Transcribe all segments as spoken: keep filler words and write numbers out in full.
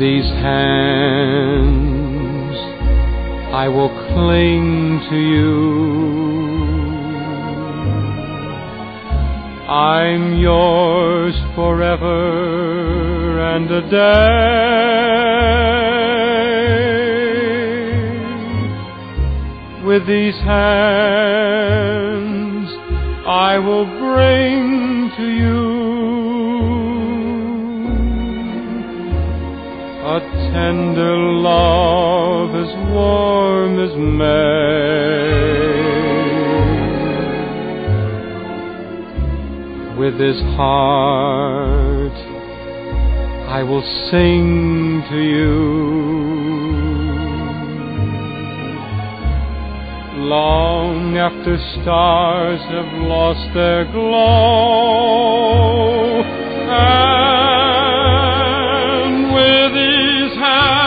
these hands I will cling to you. I'm yours forever and a day. With these hands I will bring to you a tender love as warm as May. With this heart I will sing to you. Long after stars have lost their glow, and with these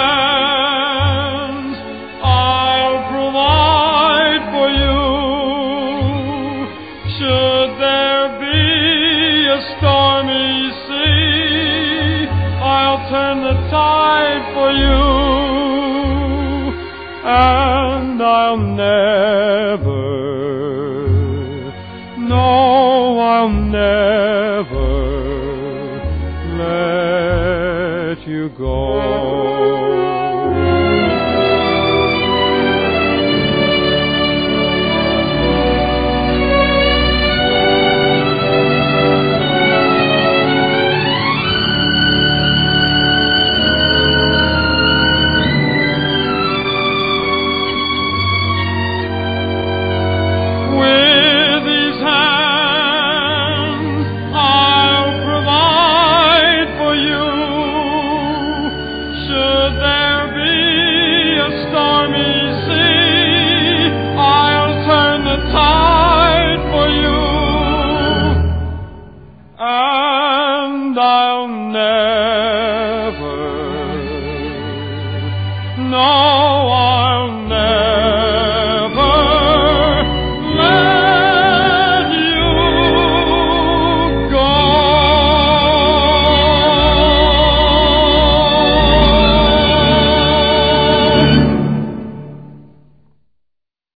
hands I'll provide for you. Should there be a stormy sea, I'll turn the tide for you, and I'll never, no, I'll never let you go. And I'll never